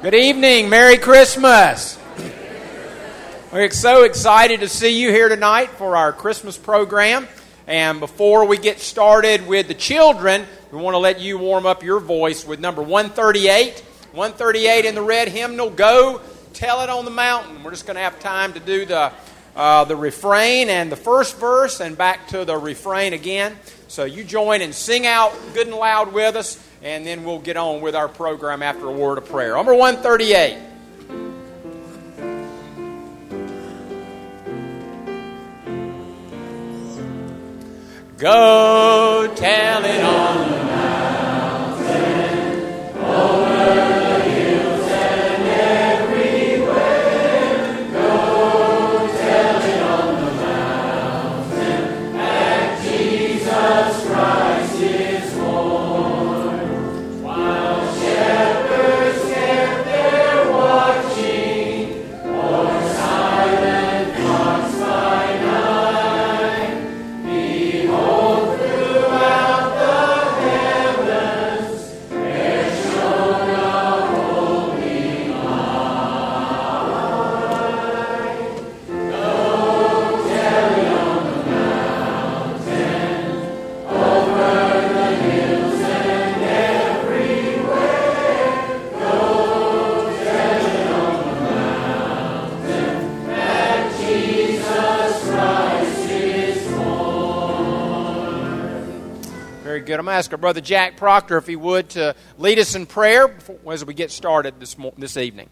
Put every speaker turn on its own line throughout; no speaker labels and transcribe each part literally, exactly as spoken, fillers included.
Good evening. Merry Christmas. We're so excited to see you here tonight for our Christmas program. And before we get started with the children, we want to let you warm up your voice with number one thirty-eight. one thirty-eight in the red hymnal, Go Tell It on the Mountain. We're just going to have time to do the uh, the refrain and the first verse and back to the refrain again. So you join and sing out good and loud with us, and then we'll get on with our program after a word of prayer. Number one thirty-eight. Go tell it on the mountain, over the hills and everywhere. Go tell it on the mountain that Jesus Christ is born. While shepherds kept their watching, or silent flocks by night, behold, throughout the heavens there shone a holy light. Go tell it on the mountain, over the hills and everywhere. Go tell it on the mountain that Jesus Christ is born. Very good. I'm going to ask our brother Jack Proctor, if he would, to lead us in prayer before, as we get started this mo- this evening.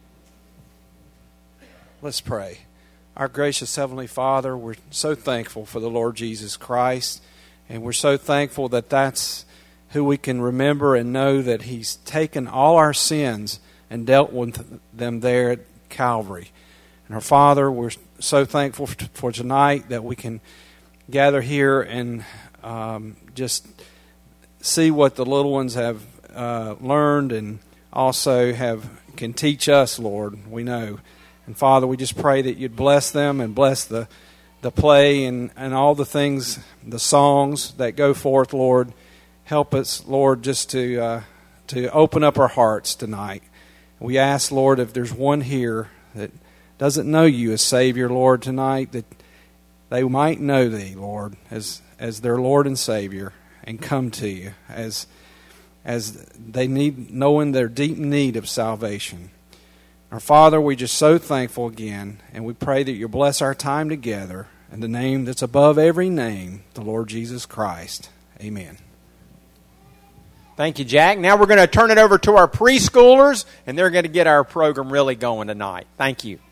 Let's pray. Our gracious Heavenly Father, we're so thankful for the Lord Jesus Christ, and we're so thankful that that's who we can remember and know that He's taken all our sins and dealt with them there at Calvary. And our Father, we're so thankful for, for tonight that we can gather here and um, just see what the little ones have uh, learned and also have can teach us, Lord, we know. And Father, we just pray that you'd bless them and bless the the play and, and all the things, the songs that go forth, Lord. Help us, Lord, just to uh, to open up our hearts tonight. We ask, Lord, if there's one here that doesn't know you as Savior, Lord, tonight, that they might know thee, Lord, as as their Lord and Savior, and come to you as as they need, knowing their deep need of salvation. Our Father, we're just so thankful again, and we pray that you'll bless our time together in the name that's above every name, the Lord Jesus Christ. Amen.
Thank you, Jack. Now we're going to turn it over to our preschoolers, and they're going to get our program really going tonight. Thank you.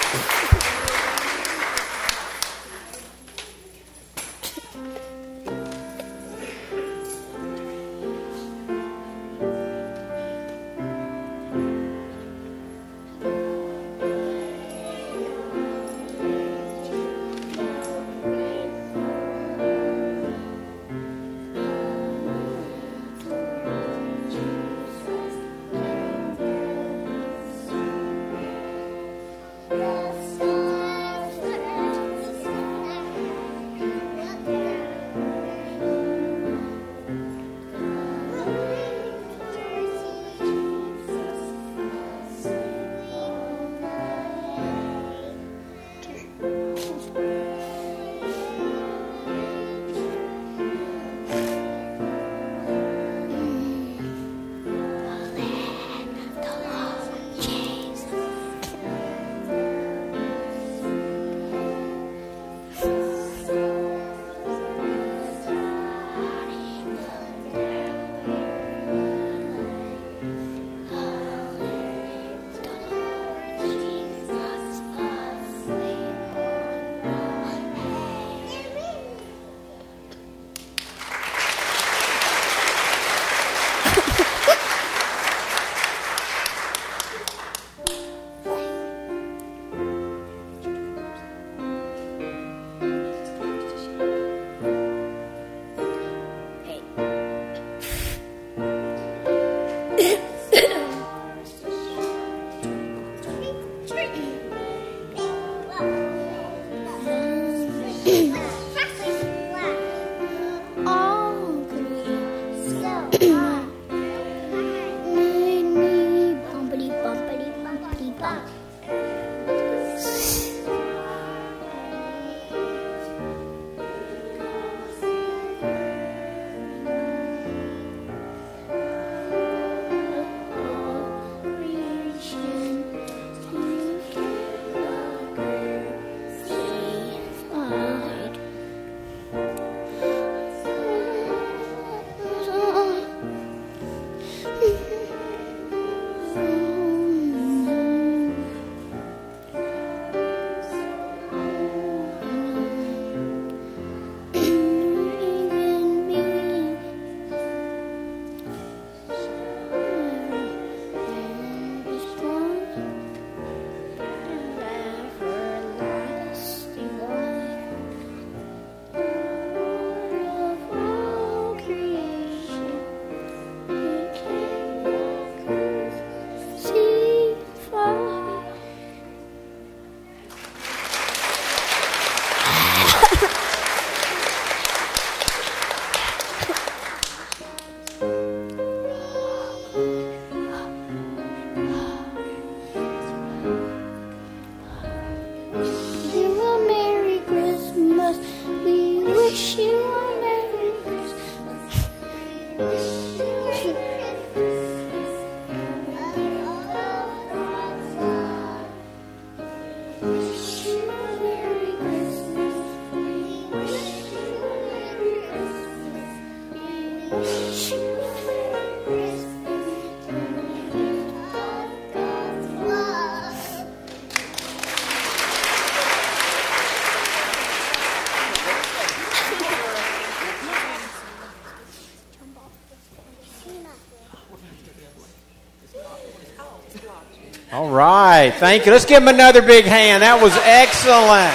All right. Thank you. Let's give him another big hand. That was excellent.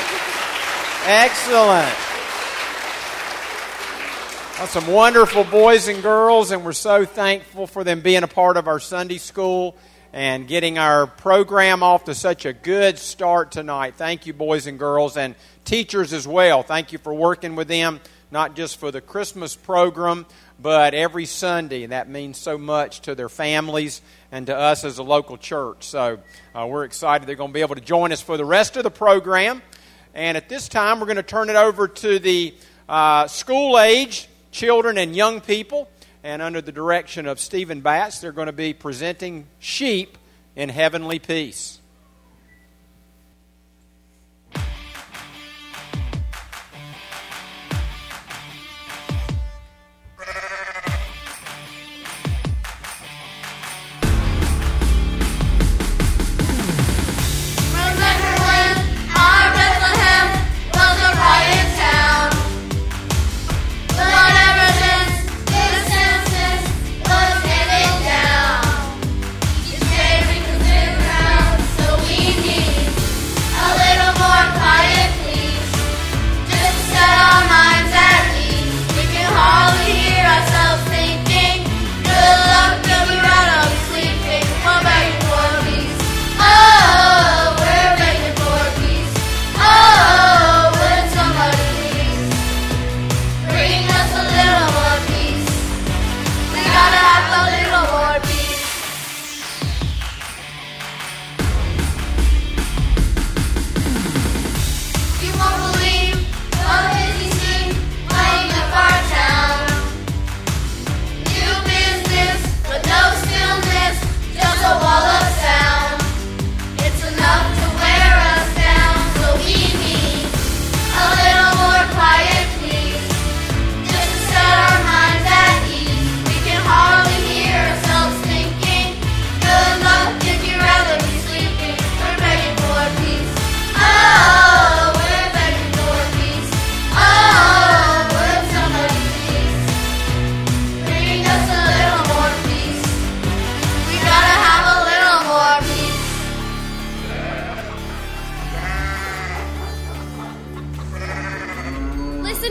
Excellent. Well, some wonderful boys and girls, and we're so thankful for them being a part of our Sunday school and getting our program off to such a good start tonight. Thank you, boys and girls, and teachers as well. Thank you for working with them, not just for the Christmas program, but every Sunday. That means so much to their families and to us as a local church. So uh, we're excited they're going to be able to join us for the rest of the program. And at this time, we're going to turn it over to the uh, school-age children and young people. And under the direction of Stephen Batts, they're going to be presenting Sheep in Heavenly Peace.
Remember when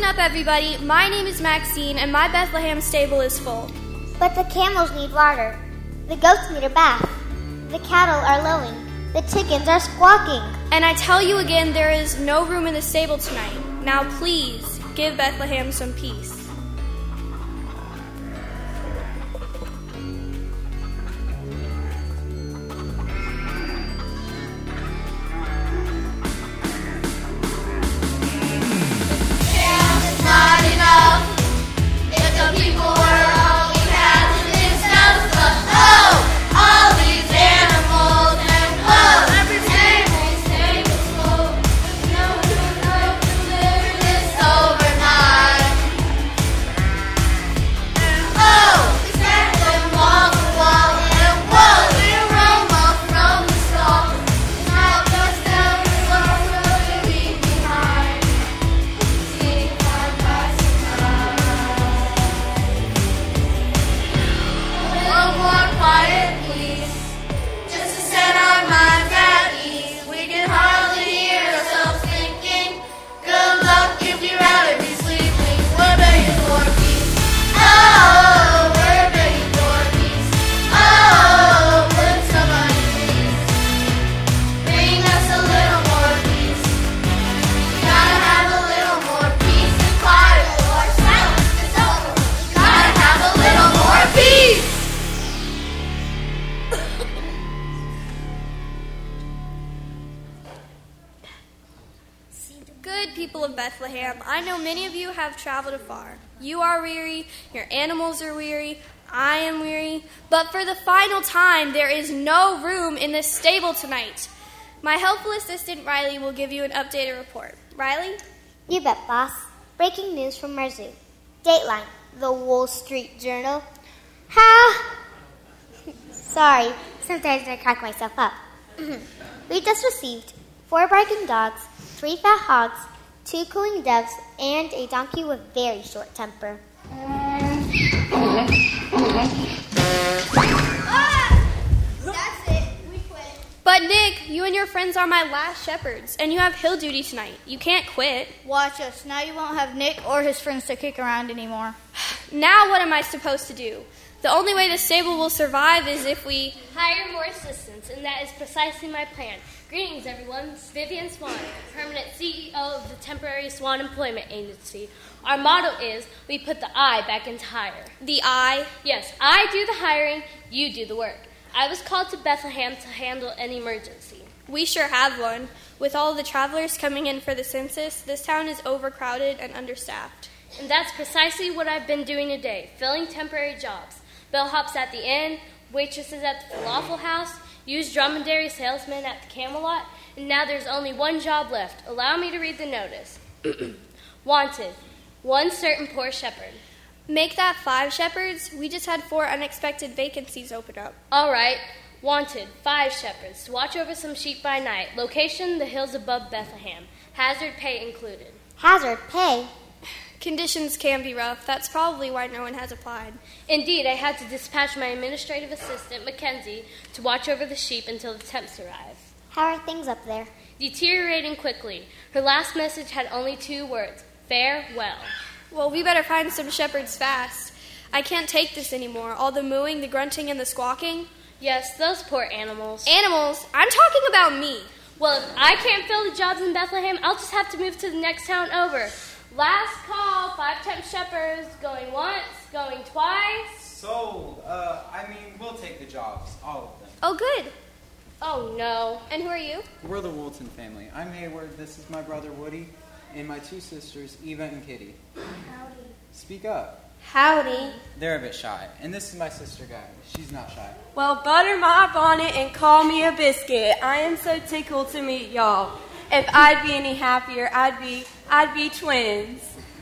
up, everybody. My name is Maxine, and my Bethlehem stable is full.
But the camels need water. The goats need a bath. The cattle are lowing. The chickens are squawking.
And I tell you again, there is no room in the stable tonight. Now please, give Bethlehem some peace. Bethlehem, I know many of you have traveled afar. You are weary, your animals are weary, I am weary, but for the final time, there is no room in this stable tonight. My helpful assistant, Riley, will give you an updated report. Riley?
You bet, boss. Breaking news from our zoo. Dateline, the Wall Street Journal. Ha! Sorry, sometimes I crack myself up. We just received four barking dogs, three fat hogs, two cooing doves, and a donkey with very short temper.
Ah! That's it. We quit.
But Nick, you and your friends are my last shepherds, and you have hill duty tonight. You can't quit.
Watch us. Now you won't have Nick or his friends to kick around anymore.
Now what am I supposed to do? The only way the stable will survive is if we
hire more assistants, and that is precisely my plan. Greetings, everyone. It's Vivian Swan, permanent C E O of the Temporary Swan Employment Agency. Our motto is, we put the I back into hire.
The I?
Yes, I do the hiring, you do the work. I was called to Bethlehem to handle an emergency.
We sure have one. With all the travelers coming in for the census, this town is overcrowded and understaffed.
And that's precisely what I've been doing today, filling temporary jobs. Bellhops at the inn, waitresses at the falafel house, used dromedary salesmen at the Camelot, and now there's only one job left. Allow me to read the notice. Wanted, one certain poor shepherd.
Make that five shepherds. We just had four unexpected vacancies open up.
All right. Wanted, five shepherds to watch over some sheep by night. Location, the hills above Bethlehem. Hazard pay included.
Hazard pay?
Conditions can be rough. That's probably why no one has applied.
Indeed, I had to dispatch my administrative assistant, Mackenzie, to watch over the sheep until the temps arrive.
How are things up there?
Deteriorating quickly. Her last message had only two words, farewell.
Well, we better find some shepherds fast. I can't take this anymore. All the mooing, the grunting, and the squawking.
Yes, those poor animals.
Animals? I'm talking about me.
Well, if I can't fill the jobs in Bethlehem, I'll just have to move to the next town over. Last call, five temp shepherds, going once, going twice.
Sold. Uh, I mean, we'll take the jobs, all of them.
Oh, good.
Oh, no.
And who are you?
We're the Woolton family. I'm Hayward, this is my brother Woody, and my two sisters, Eva and Kitty.
Howdy.
Speak up.
Howdy.
They're a bit shy. And this is my sister, Guy. She's not shy.
Well, butter my bonnet and call me a biscuit. I am so tickled to meet y'all. If I'd be any happier, I'd be, I'd be twins.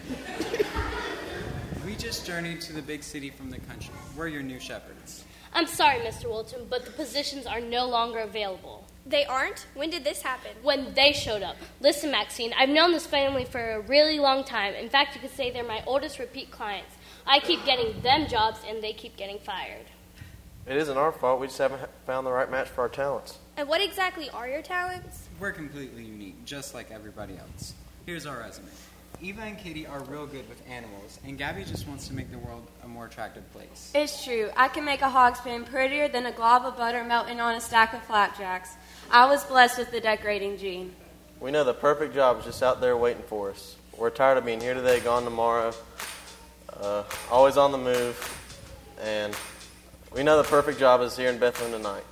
We just journeyed to the big city from the country. We're your new shepherds.
I'm sorry, Mister Woolton, but the positions are no longer available.
They aren't? When did this happen?
When they showed up. Listen, Maxine, I've known this family for a really long time. In fact, you could say they're my oldest repeat clients. I keep getting them jobs, and they keep getting fired.
It isn't our fault. We just haven't found the right match for our talents.
And what exactly are your talents?
We're completely unique, just like everybody else. Here's our resume. Eva and Katie are real good with animals, and Gabby just wants to make the world a more attractive place.
It's true. I can make a hog pen prettier than a glob of butter melting on a stack of flapjacks. I was blessed with the decorating gene.
We know the perfect job is just out there waiting for us. We're tired of being here today, gone tomorrow, uh, always on the move, and we know the perfect job is here in Bethlehem tonight.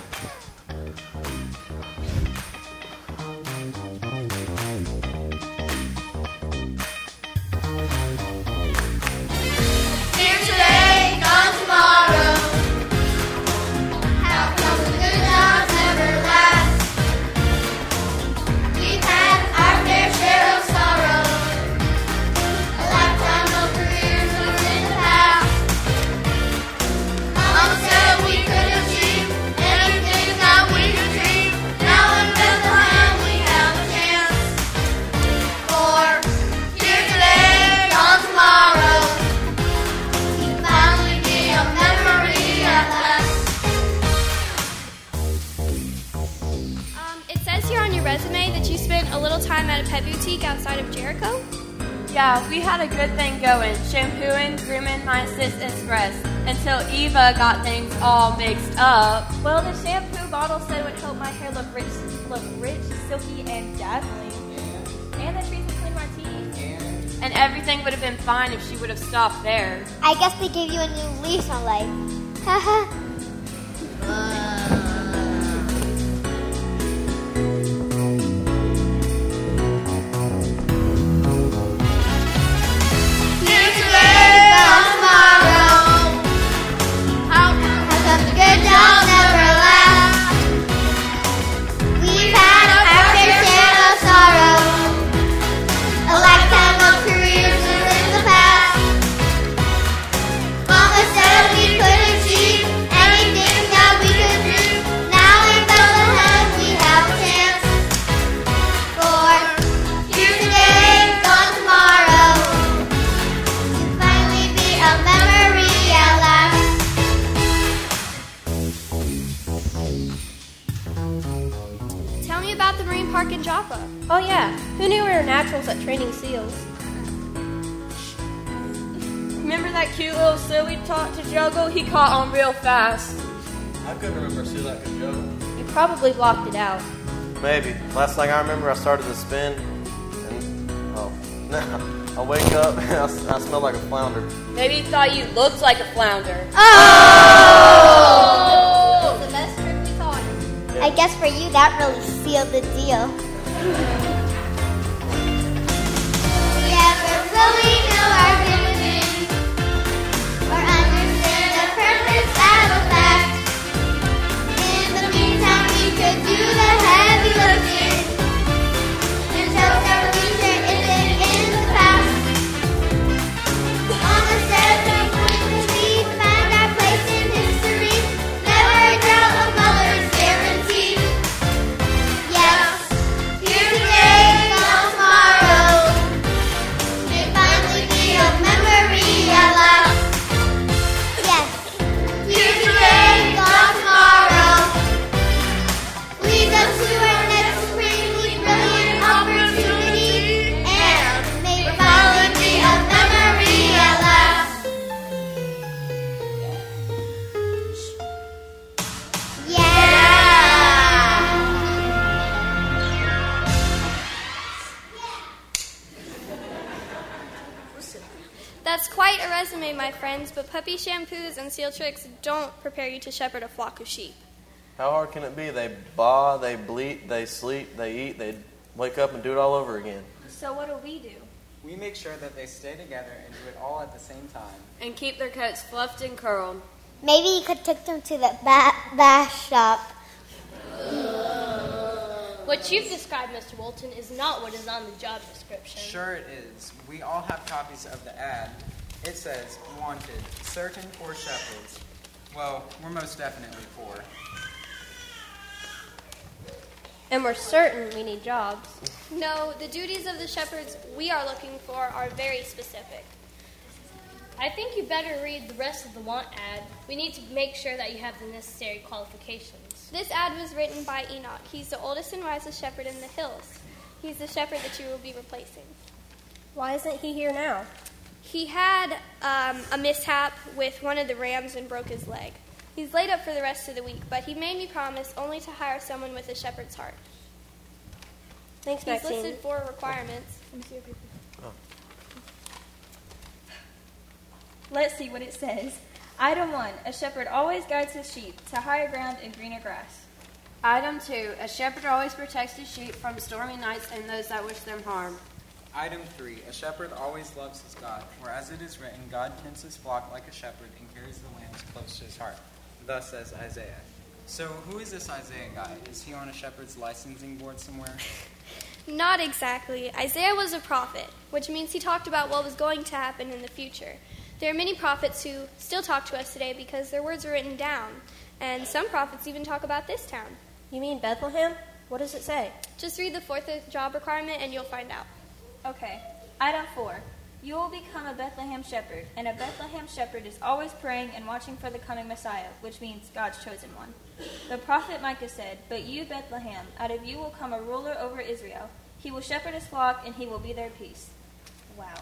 Outside of Jericho?
Yeah, we had a good thing going, shampooing, grooming my Assist Express, until Eva got things all mixed up.
Well, the shampoo bottle said it would help my hair look rich, look rich, silky, and dazzling. And the trees would clean my teeth.
And everything would have been fine if she would have stopped there.
I guess they gave you a new lease on life. Haha.
Oh yeah, who knew we were naturals at training seals?
Remember that cute little seal we taught to juggle? He caught on real fast.
I couldn't remember a seal that could juggle.
You probably blocked it out.
Maybe. Last thing I remember, I started to spin, and oh, I wake up and I, I smell like a flounder.
Maybe you thought you looked like a flounder.
Oh!
Oh! That's the best trick we taught.
Yeah.
I guess for you that really sealed the deal. We ever really know our dividends or understand the purpose of a fact. In the meantime, we could do the heavy lifting until our future isn't in the past. On the steps of we found our place in history. Never a doubt of mother's guarantee. Yes. Here today, gone tomorrow. May finally be a memory at last. Yes. Here today, gone tomorrow. Lead us to our next supremely brilliant opportunity. And may finally be a memory at last. Yeah.
That's quite a resume, my friends, but puppy shampoos and seal tricks don't prepare you to shepherd a flock of sheep.
How hard can it be? They baa, they bleat, they sleep, they eat, they wake up and do it all over again.
So what do we do?
We make sure that they stay together and do it all at the same time.
And keep their coats fluffed and curled.
Maybe you could take them to the ba- bath shop.
What you've described, Mister Walton, is not what is on the job description.
Sure it is. We all have copies of the ad. It says, wanted, certain poor shepherds. Well, we're most definitely poor.
And we're certain we need jobs.
No, the duties of the shepherds we are looking for are very specific.
I think you better read the rest of the want ad. We need to make sure that you have the necessary qualifications.
This ad was written by Enoch. He's the oldest and wisest shepherd in the hills. He's the shepherd that you will be replacing.
Why isn't he here now?
He had um, a mishap with one of the rams and broke his leg. He's laid up for the rest of the week, but he made me promise only to hire someone with a shepherd's heart.
Thanks,
He's
Maxine.
listed four requirements.
Let's see what it says. Item one, a shepherd always guides his sheep to higher ground and greener grass.
Item two, a shepherd always protects his sheep from stormy nights and those that wish them harm.
Item three, a shepherd always loves his God, for as it is written, God tends his flock like a shepherd and carries the lambs close to his heart. Thus says Isaiah. So who is this Isaiah guy? Is he on a shepherd's licensing board somewhere?
Not exactly. Isaiah was a prophet, which means he talked about what was going to happen in the future. There are many prophets who still talk to us today because their words are written down, and some prophets even talk about this town.
You mean Bethlehem? What does it say?
Just read the fourth job requirement and you'll find out.
Okay. Item four, you will become a Bethlehem shepherd, and a Bethlehem shepherd is always praying and watching for the coming Messiah, which means God's chosen one. The prophet Micah said, "But you, Bethlehem, out of you will come a ruler over Israel. He will shepherd his flock, and he will be their peace." Wow.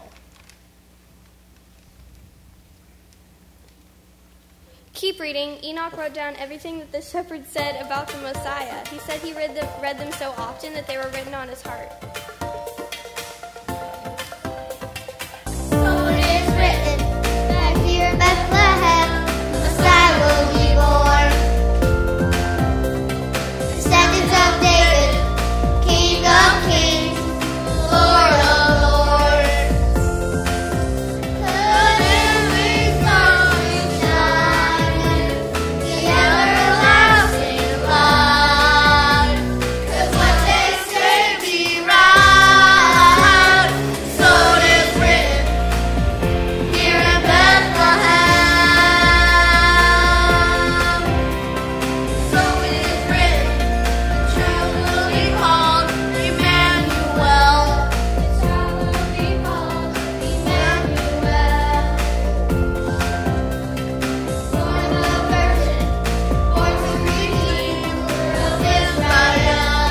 Keep reading. Enoch wrote down everything that the shepherd said about the Messiah. He said he read them, read them so often that they were written on his heart.
So it is written that here in Bethlehem, the Messiah will be born. Descendants of David, King of kings, Lord of lords. The new coming shining, the everlasting light. 'Cause what they say be right. So it is written here in Bethlehem. So it is written, the child will be called Emmanuel. The child will be called Emmanuel. For the virgin, born to redeem of Israel.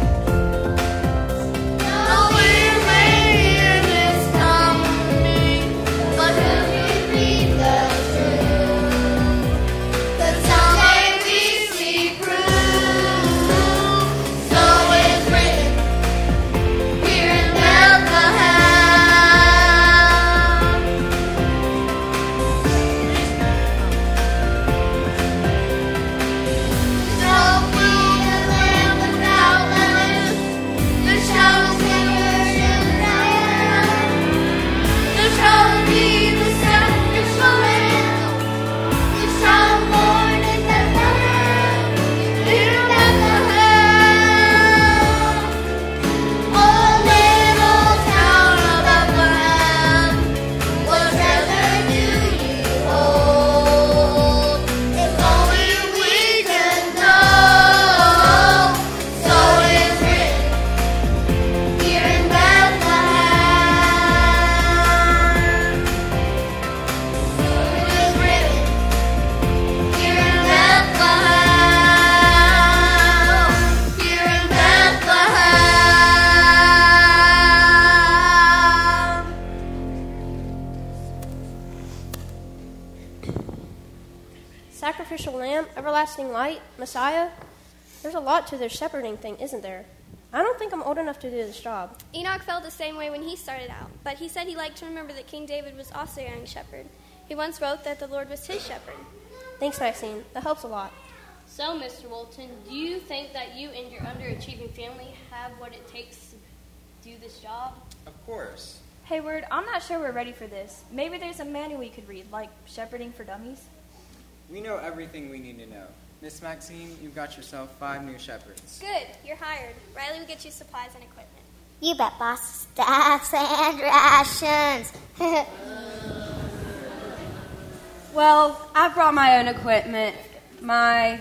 No, we may hear this coming, but will we read the truth? 'Cause someday we see proof. So it's written here in Bethlehem. So we the lamb without blemish, the child will sing in Zion. The child will be the sacrificial lamb. The child born in Bethlehem, here in Bethlehem. Oh, little town of Bethlehem, what treasure do you hold? If only we could know. So it's written here in Bethlehem. So it is written here in Bethlehem. Here in Bethlehem.
Sacrificial lamb, everlasting light, Messiah. There's a lot to this shepherding thing, isn't there? I don't think I'm old enough to do this job.
Enoch felt the same way when he started out, but he said he liked to remember that King David was also a young shepherd. He once wrote that the Lord was his shepherd.
Thanks, Maxine. That helps a lot.
So, Mister Walton, do you think that you and your underachieving family have what it takes to do this job?
Of course.
Hayward, I'm not sure we're ready for this. Maybe there's a manual we could read, like Shepherding for Dummies.
We know everything we need to know. Miss Maxine, you've got yourself five new shepherds.
Good, you're hired. Riley will get you supplies and equipment.
You bet, boss. Staffs and rations.
Well, I brought my own equipment. My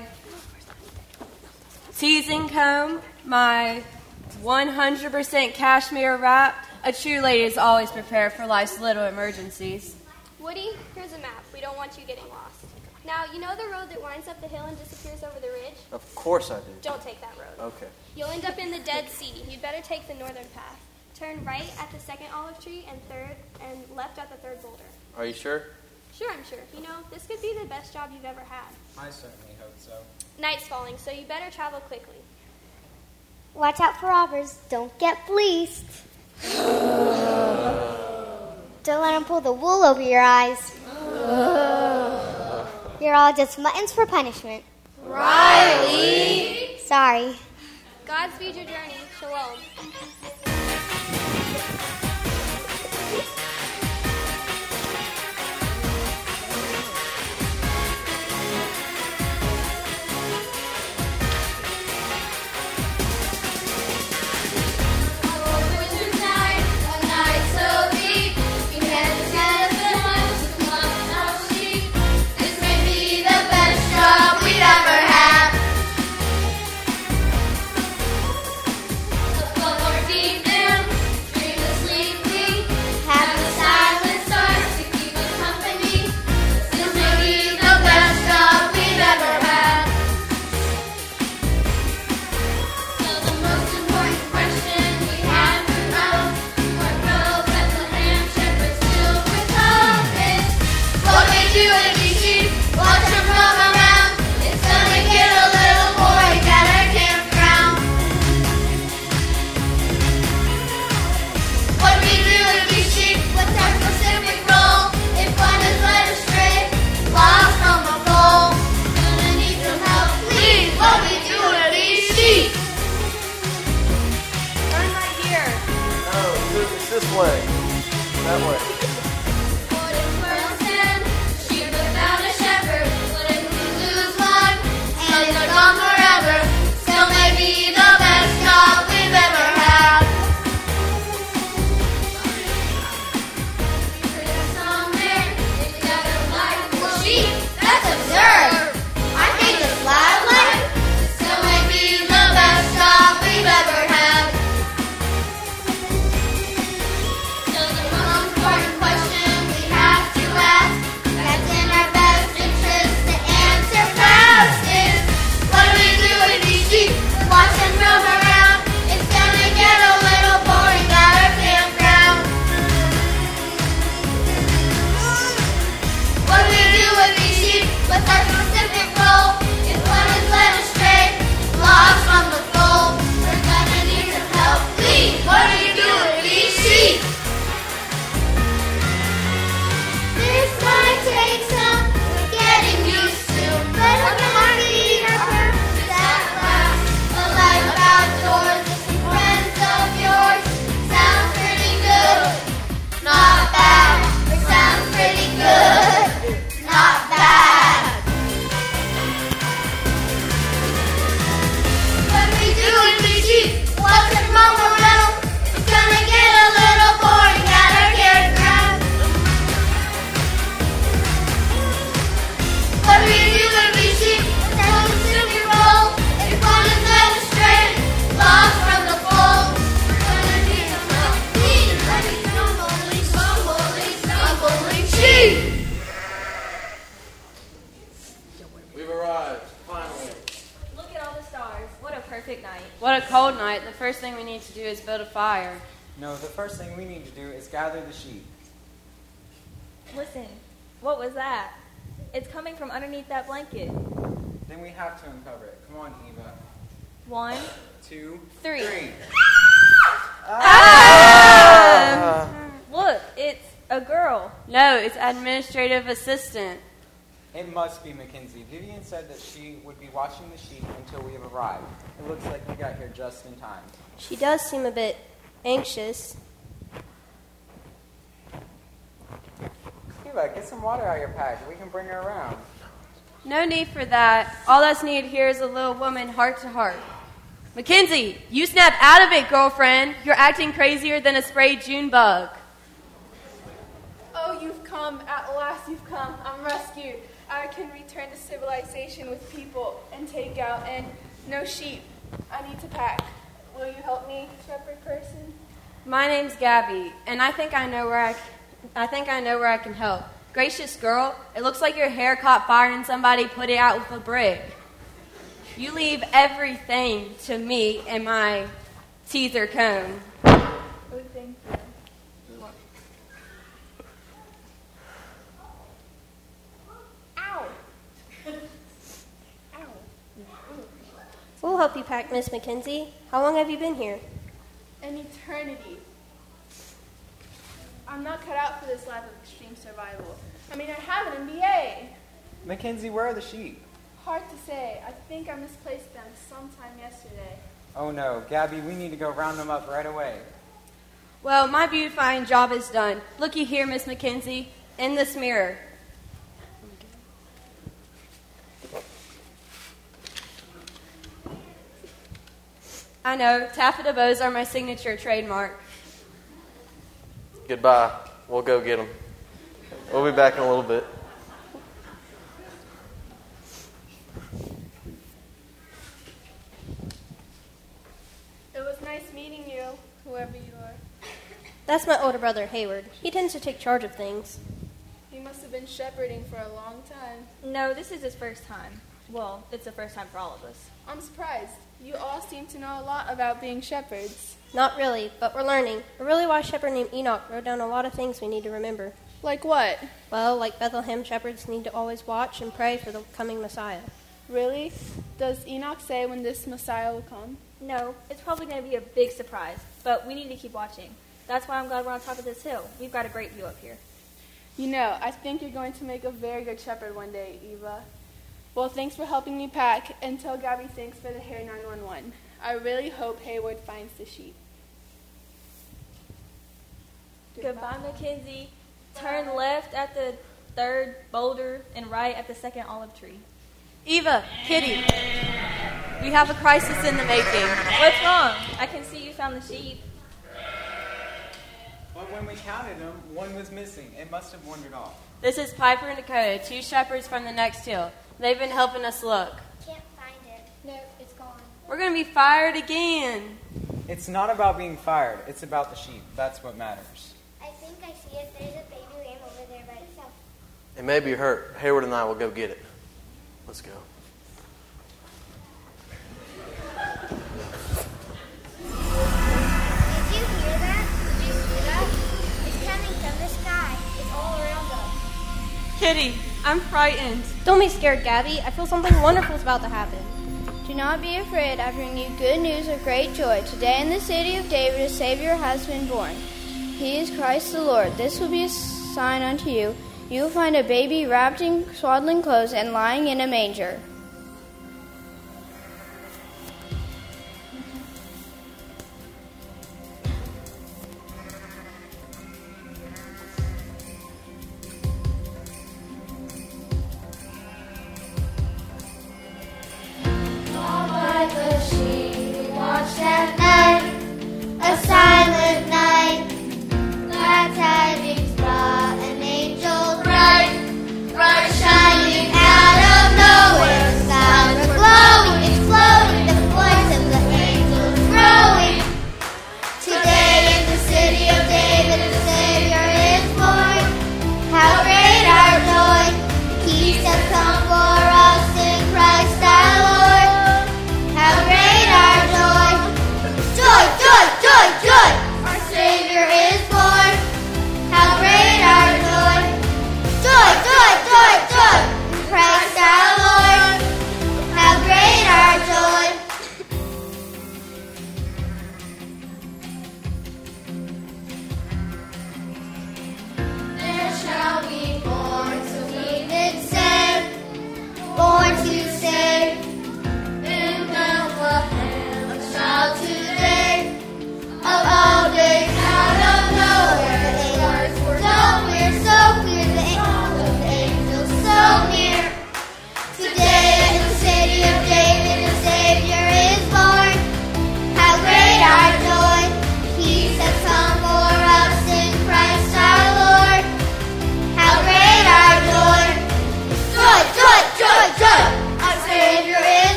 teasing comb, my one hundred percent cashmere wrap. A true lady is always prepared for life's little emergencies.
Woody, here's a map. We don't want you getting lost. Now, you know the road that winds up the hill and disappears over the ridge?
Of course I do.
Don't take that road.
Okay.
You'll end up in the Dead Sea. You'd better take the northern path. Turn right at the second olive tree and third and left at the third boulder.
Are you sure?
Sure, I'm sure. You know, this could be the best job you've ever had.
I certainly hope so.
Night's falling, so you better travel quickly.
Watch out for robbers. Don't get fleeced. Don't let them pull the wool over your eyes. You're all just muttons for punishment.
Riley!
Sorry.
Godspeed your journey. Shalom.
What a cold night. The first thing we need to do is build a fire.
No, the first thing we need to do is gather the sheep.
Listen, what was that? It's coming from underneath that blanket.
Then we have to uncover it. Come on, Eva.
One,
two,
three.
three.
Ah! Look, it's a girl.
No, it's administrative assistant.
It must be Mackenzie. Vivian said that she would be watching the sheep until we have arrived. It looks like we got here just in time.
She does seem a bit anxious.
Eva, get some water out of your pack. We can bring her around.
No need for that. All that's needed here is a little woman heart to heart. Mackenzie, you snap out of it, girlfriend. You're acting crazier than a sprayed June bug.
Oh, you've come. At last you've come. I'm rescued. I can return to civilization with people and take out and no sheep. I need to pack. Will you help me, shepherd person?
My name's Gabby, and I think I know where I, I think I know where I can help. Gracious girl, it looks like your hair caught fire and somebody put it out with a brick. You leave everything to me and my teether comb.
Oh,
help you pack, Miss Mackenzie. How long have you been here?
An eternity. I'm not cut out for this life of extreme survival. I mean, I have an M B A.
Mackenzie, where are the sheep?
Hard to say. I think I misplaced them sometime yesterday.
Oh no, Gabby, we need to go round them up right away.
Well, my beautifying job is done. Looky here, Miss Mackenzie, in this mirror. I know, taffeta bows are my signature trademark.
Goodbye. We'll go get them. We'll be back in a little bit.
It was nice meeting you, whoever you are.
That's my older brother, Hayward. He tends to take charge of things.
He must have been shepherding for a long time.
No, this is his first time. Well, it's the first time for all of us.
I'm surprised. You all seem to know a lot about being shepherds.
Not really, but we're learning. A really wise shepherd named Enoch wrote down a lot of things we need to remember.
Like what?
Well, like Bethlehem shepherds need to always watch and pray for the coming Messiah.
Really? Does Enoch say when this Messiah will come?
No, it's probably going to be a big surprise, but we need to keep watching. That's why I'm glad we're on top of this hill. We've got a great view up here.
You know, I think you're going to make a very good shepherd one day, Eva. Well, thanks for helping me pack, and tell Gabby thanks for the Hair nine one one. I really hope Hayward finds the sheep.
Goodbye, Mackenzie. Turn left at the third boulder and right at the second olive tree.
Eva, Kitty, we have a crisis in the making.
What's wrong? I can see you found the sheep.
But when we counted them, one was missing. It must have wandered off.
This is Piper and Dakota, two shepherds from the next hill. They've been helping us look.
Can't find it. No, it's gone.
We're going to be fired again.
It's not about being fired. It's about the sheep. That's what matters.
I think I see it. There's a baby lamb over there by itself.
It may be hurt. Hayward and I will go get it. Let's go.
Did you hear that? Did you see that? It's coming from the sky. It's all around us.
Kitty, I'm frightened.
Don't be scared, Gabby. I feel something wonderful is about to happen.
Do not be afraid. I bring you good news of great joy. Today in the city of David a Savior has been born. He is Christ the Lord. This will be a sign unto you. You will find a baby wrapped in swaddling clothes and lying in a manger.
At night, a silent night, glad tidings brought an angel bright, bright shining out of nowhere.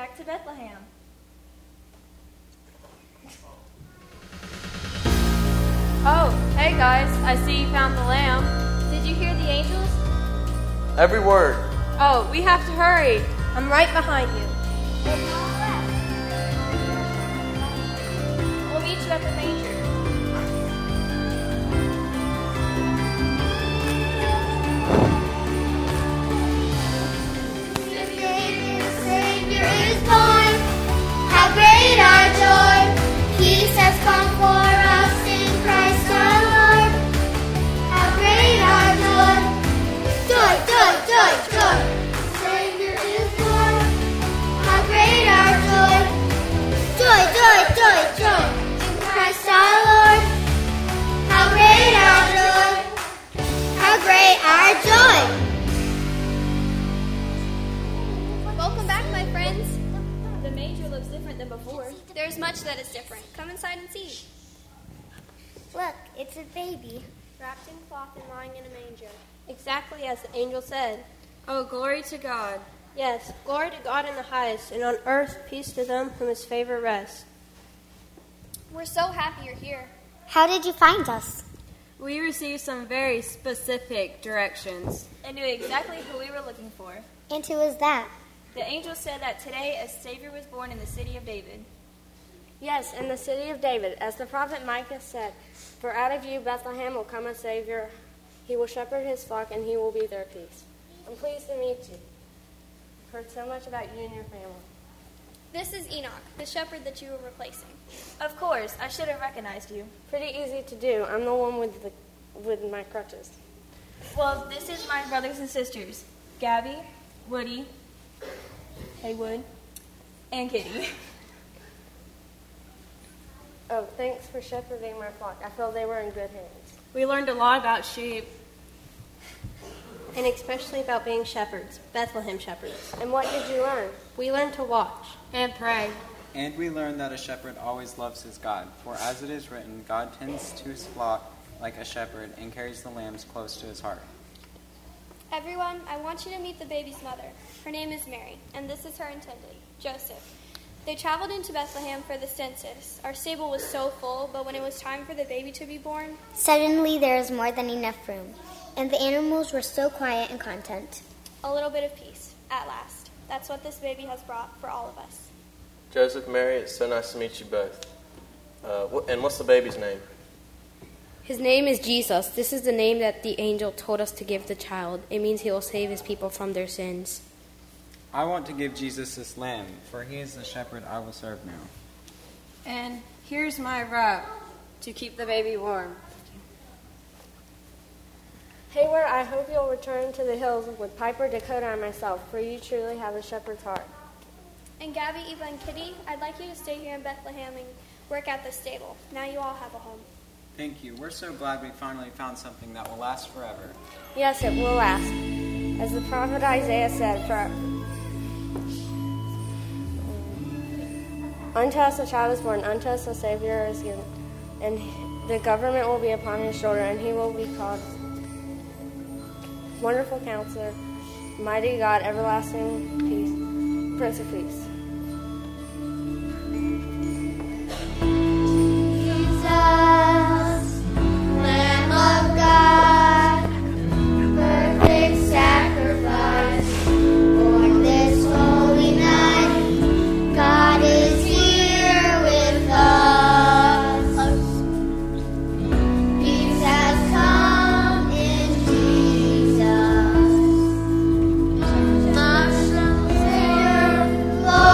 back to Bethlehem.
Oh, hey guys, I see you found the lamb.
Did you hear the angels?
Every word.
Oh, we have to hurry.
I'm right behind you.
We'll meet you at the manger.
Savior is born. How great our joy! Peace has come for us in Christ our Lord. How great our joy! Joy, joy, joy, joy! Savior is born. How great our joy! Joy, joy, joy, joy! In Christ our Lord. How great our joy! How great our joy!
Welcome back, my friends.
The manger looks different than before.
There's much that is different. Come inside and see.
Look, it's a baby.
Wrapped in cloth and lying in a manger. Exactly as the angel said.
Oh, glory to God.
Yes, glory to God in the highest, and on earth peace to them whom his favor rests.
We're so happy you're here.
How did you find us?
We received some very specific directions.
And knew exactly who we were looking for.
And who is that?
The angel said that today a Savior was born in the city of David.
Yes, in the city of David, as the prophet Micah said, for out of you, Bethlehem, will come a Savior. He will shepherd his flock, and he will be their peace. I'm pleased to meet you. I've heard so much about you and your family.
This is Enoch, the shepherd that you were replacing.
Of course, I should have recognized you.
Pretty easy to do. I'm the one with the with my crutches.
Well, this is my brothers and sisters, Gabby, Woody, Haywood, and Kitty.
Oh, thanks for shepherding my flock. I feel they were in good hands.
We learned a lot about sheep.
And especially about being shepherds, Bethlehem shepherds.
And what did you learn?
We learned to watch.
And pray.
And we learn that a shepherd always loves his God. For as it is written, God tends to his flock like a shepherd and carries the lambs close to his heart.
Everyone, I want you to meet the baby's mother. Her name is Mary, and this is her intended, Joseph. They traveled into Bethlehem for the census. Our stable was so full, but when it was time for the baby to be born,
Suddenly there was more than enough room, and the animals were so quiet and content.
a little bit of peace, at last. That's what this baby has brought for all of us.
Joseph, Mary, it's so nice to meet you both. Uh, wh- and what's the baby's name?
His name is Jesus. This is the name that the angel told us to give the child. It means he will save his people from their sins.
I want to give Jesus this lamb, for he is the shepherd I will serve now.
And here's my wrap to keep the baby warm.
Hayward, I hope you'll return to the hills with Piper, Dakota, and myself, for you truly have a shepherd's heart.
And Gabby, Eva, and Kitty, I'd like you to stay here in Bethlehem and work at the stable. Now you all have a home.
Thank you. We're so glad we finally found something that will last forever.
Yes, it will last. As the prophet Isaiah said, for unto us a child is born, unto us a Savior is given, and the government will be upon his shoulder, and he will be called Wonderful Counselor, Mighty God, Everlasting Peace, Prince of Peace.
Lord.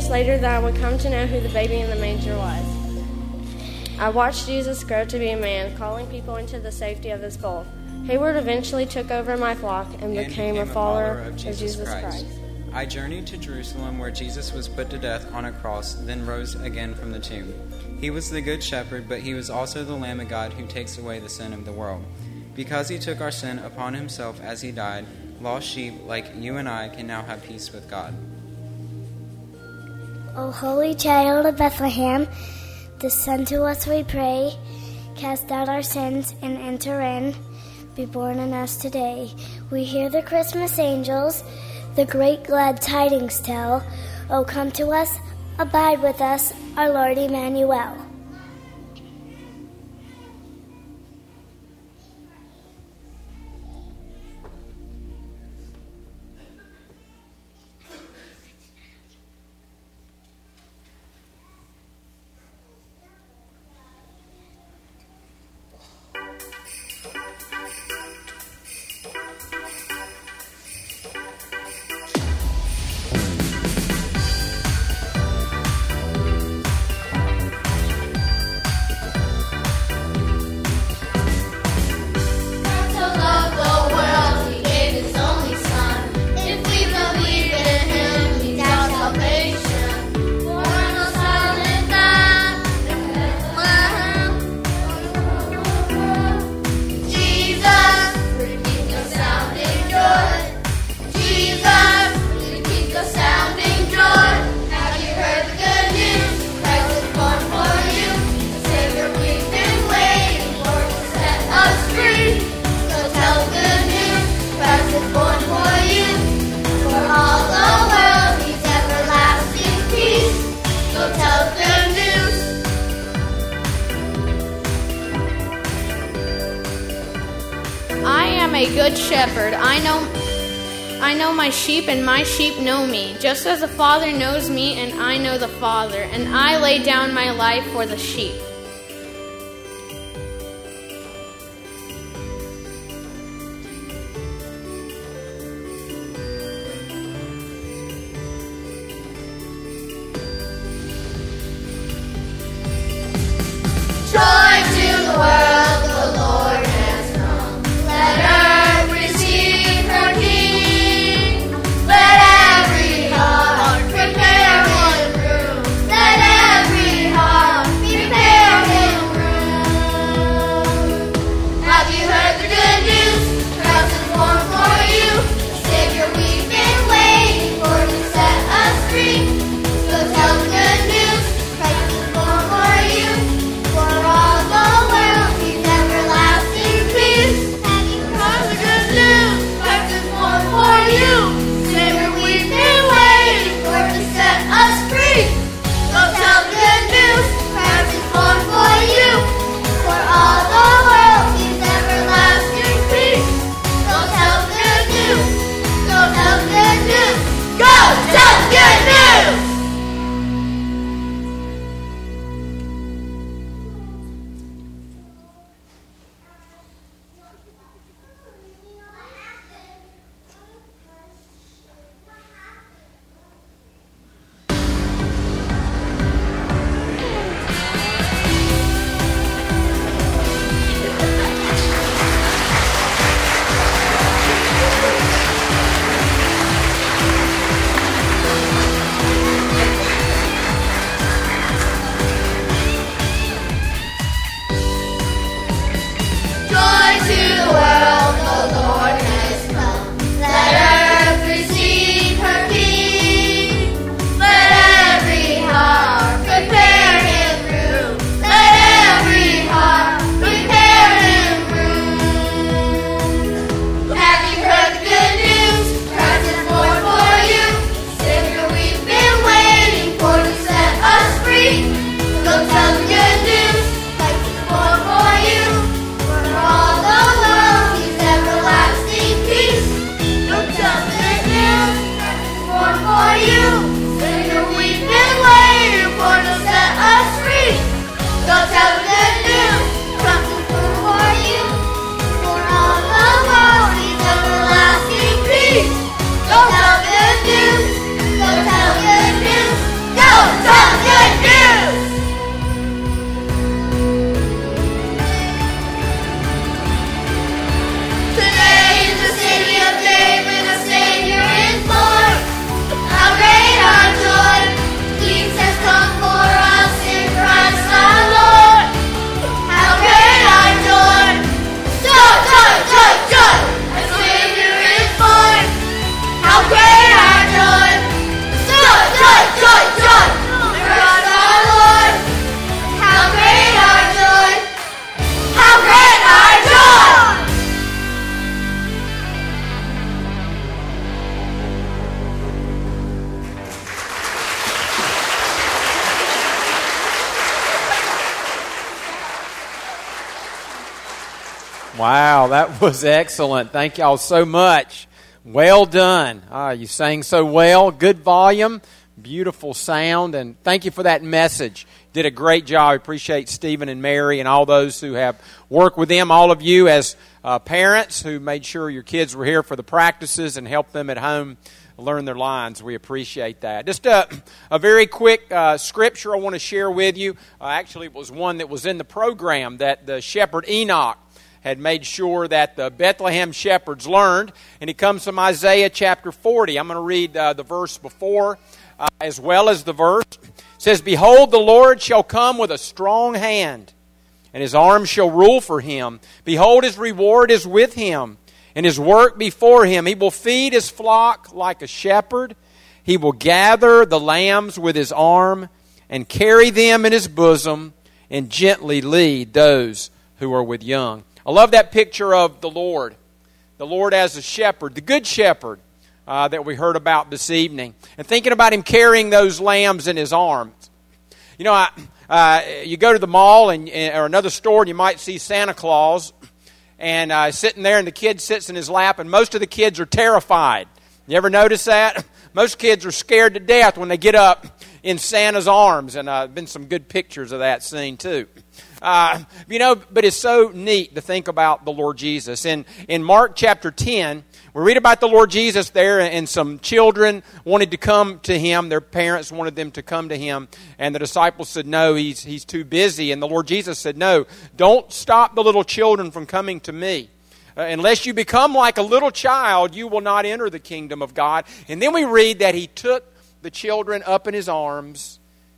later that I would come to know who the baby in the manger was. I watched Jesus grow to be a man, calling people into the safety of his fold. Hayward eventually took over my flock and,
and
became,
became
a follower
of Jesus,
of Jesus
Christ.
Christ.
I journeyed to Jerusalem where Jesus was put to death on a cross, then rose again from the tomb. He was the good shepherd, but he was also the Lamb of God who takes away the sin of the world. Because he took our sin upon himself as he died, lost sheep like you and I can now have peace with God.
O holy child of Bethlehem, descend to us, we pray. Cast out our sins and enter in. Be born in us today. We hear the Christmas angels, the great glad tidings tell. O come to us, abide with us, our Lord Emmanuel.
A good shepherd. I know I know my sheep, and my sheep know me, just as the Father knows me, and I know the Father, and I lay down my life for the sheep.
Joy to the world, the Lord has come. Let earth receive her King. Let every heart prepare one room. Let every heart prepare
Wow, that was excellent. Thank y'all so much. Well done. Ah, you sang so well. Good volume, beautiful sound, and thank you for that message. Did a great job. I appreciate Stephen and Mary and all those who have worked with them, all of you as uh, parents who made sure your kids were here for the practices and helped them at home learn their lines. We appreciate that. Just a, a very quick uh, scripture I want to share with you. Uh, actually, it was one that was in the program that the shepherd Enoch had made sure that the Bethlehem shepherds learned. And it comes from Isaiah chapter forty. I'm going to read uh, the verse before uh, as well as the verse. It says, "Behold, the Lord shall come with a strong hand, and his arm shall rule for him. Behold, his reward is with him, and his work before him. He will feed his flock like a shepherd. He will gather the lambs with his arm, and carry them in his bosom, and gently lead those who are with young." I love that picture of the Lord. The Lord as a shepherd, the good shepherd uh, that we heard about this evening. And thinking about him carrying those lambs in his arms. You know, I, uh, you go to the mall and or another store and you might see Santa Claus and uh, sitting there and the kid sits in his lap and most of the kids are terrified. You ever notice that? Most kids are scared to death when they get up in Santa's arms. And uh, been some good pictures of that scene too. Uh, you know, but it's so neat to think about the Lord Jesus. In in Mark chapter ten, we read about the Lord Jesus there, and some children wanted to come to him. Their parents wanted them to come to him, and the disciples said, "No, he's he's too busy." And the Lord Jesus said, "No, don't stop the little children from coming to me. Uh, unless you become like a little child, you will not enter the kingdom of God." And then we read that he took the children up in his arms,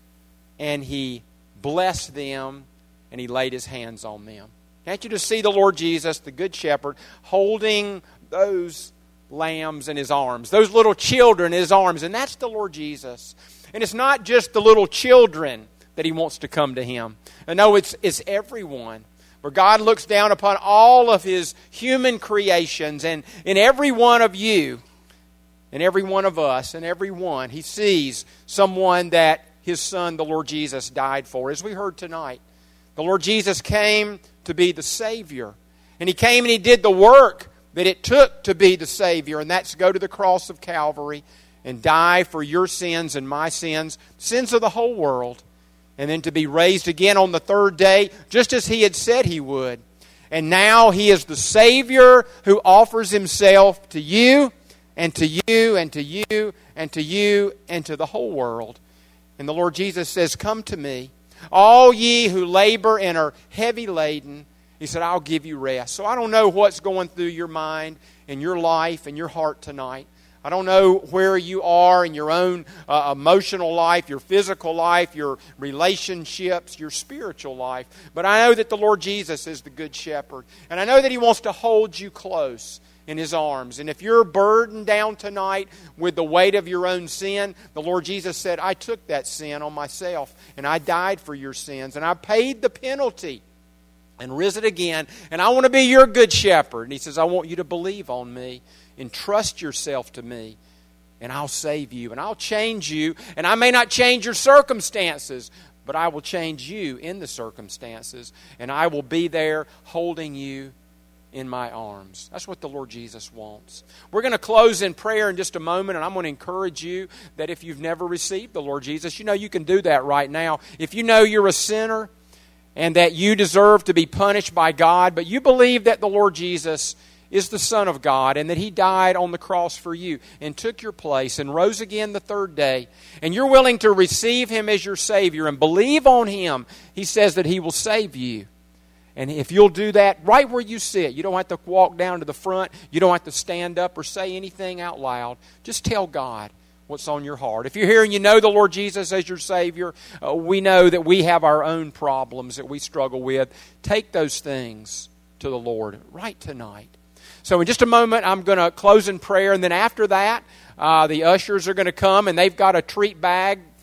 and he blessed them, and he laid his hands on them. Can't you just see the Lord Jesus, the Good Shepherd, holding those lambs in his arms, those little children in his arms? And that's the Lord Jesus. And it's not just the little children that he wants to come to him. And no, it's, it's everyone. Where God looks down upon all of his human creations, and in every one of you, and every one of us, and every one, he sees someone that his Son, the Lord Jesus, died for. As we heard tonight, the Lord Jesus came to be the Savior. And he came and he did the work that it took to be the Savior. And that's to go to the cross of Calvary and die for your sins and my sins, sins of the whole world. And then to be raised again on the third day, just as he had said he would. And now he is the Savior who offers himself to you and to you and to you and to you and to the whole world. And the Lord Jesus says, "Come to me, all ye who labor and are heavy laden." He said, "I'll give you rest." So I don't know what's going through your mind and your life and your heart tonight. I don't know where you are in your own uh, emotional life, your physical life, your relationships, your spiritual life. But I know that the Lord Jesus is the Good Shepherd. And I know that he wants to hold you close in his arms. And if you're burdened down tonight with the weight of your own sin, the Lord Jesus said, "I took that sin on myself, and I died for your sins, and I paid the penalty and risen again, and I want to be your good shepherd." And he says, "I want you to believe on me and trust yourself to me, and I'll save you, and I'll change you, and I may not change your circumstances, but I will change you in the circumstances, and I will be there holding you in my arms." That's what the Lord Jesus wants. We're going to close in prayer in just a moment, and I'm going to encourage you that if you've never received the Lord Jesus, you know you can do that right now. If you know you're a sinner and that you deserve to be punished by God, but you believe that the Lord Jesus is the Son of God and that he died on the cross for you and took your place and rose again the third day, and you're willing to receive him as your Savior and believe on him, he says that he will save you. And if you'll do that right where you sit, you don't have to walk down to the front, you don't have to stand up or say anything out loud. Just tell God what's on your heart. If you're here and you know the Lord Jesus as your Savior, uh, we know that we have our own problems that we struggle with. Take those things to the Lord right tonight. So in just a moment, I'm going to close in prayer, and then after that, uh, the ushers are going to come, and they've got a treat bag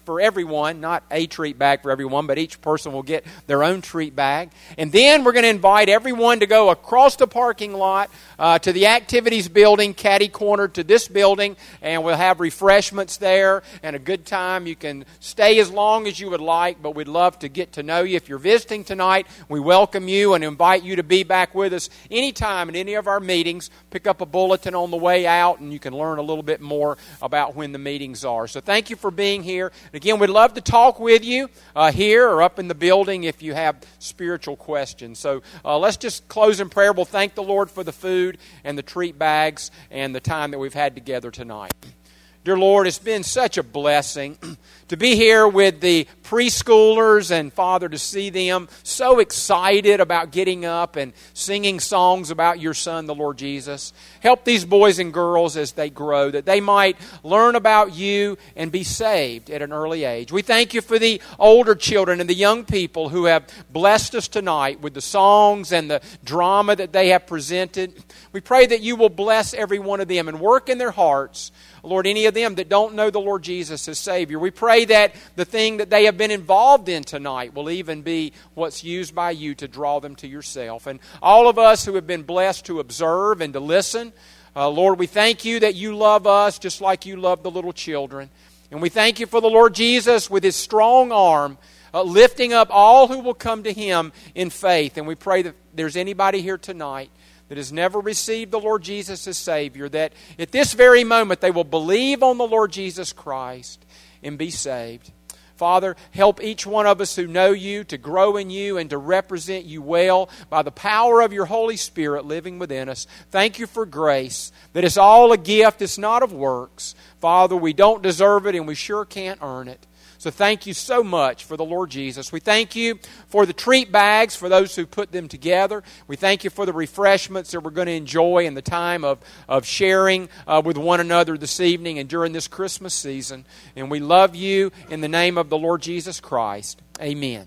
for everyone, not a treat bag for everyone, but each person will get their own treat bag. And then we're going to invite everyone to go across the parking lot uh, to the activities building, catty corner to this building, and we'll have refreshments there and a good time. You can stay as long as you would like, but we'd love to get to know you. If you're visiting tonight, we welcome you and invite you to be back with us anytime at any of our meetings. Pick up a bulletin on the way out, and you can learn a little bit more about when the meetings are. So thank you for being here. And again, we'd love to talk with you uh, here or up in the building if you have spiritual questions. So uh, let's just close in prayer. We'll thank the Lord for the food and the treat bags and the time that we've had together tonight. Dear Lord, it's been such a blessing to be here with the preschoolers and, Father, to see them so excited about getting up and singing songs about your Son, the Lord Jesus. Help these boys and girls as they grow, that they might learn about you and be saved at an early age. We thank you for the older children and the young people who have blessed us tonight with the songs and the drama that they have presented. We pray that you will bless every one of them and work in their hearts, Lord, any of them that don't know the Lord Jesus as Savior. We pray that the thing that they have been involved in tonight will even be what's used by you to draw them to yourself. And all of us who have been blessed to observe and to listen, uh, Lord, we thank you that you love us just like you love the little children. And we thank you for the Lord Jesus with his strong arm, uh, lifting up all who will come to him in faith. And we pray that there's anybody here tonight that has never received the Lord Jesus as Savior, that at this very moment they will believe on the Lord Jesus Christ and be saved. Father, help each one of us who know you to grow in you and to represent you well by the power of your Holy Spirit living within us. Thank you for grace, that it's all a gift, it's not of works. Father, we don't deserve it and we sure can't earn it. So thank you so much for the Lord Jesus. We thank you for the treat bags, for those who put them together. We thank you for the refreshments that we're going to enjoy in the time of, of sharing uh, with one another this evening and during this Christmas season. And we love you in the name of the Lord Jesus Christ. Amen.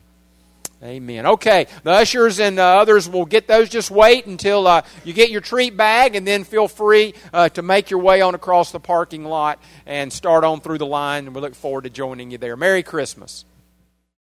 Amen. Okay, the ushers and uh, others will get those. Just wait until uh, you get your treat bag, and then feel free uh, to make your way on across the parking lot and start on through the line. And we look forward to joining you there. Merry Christmas.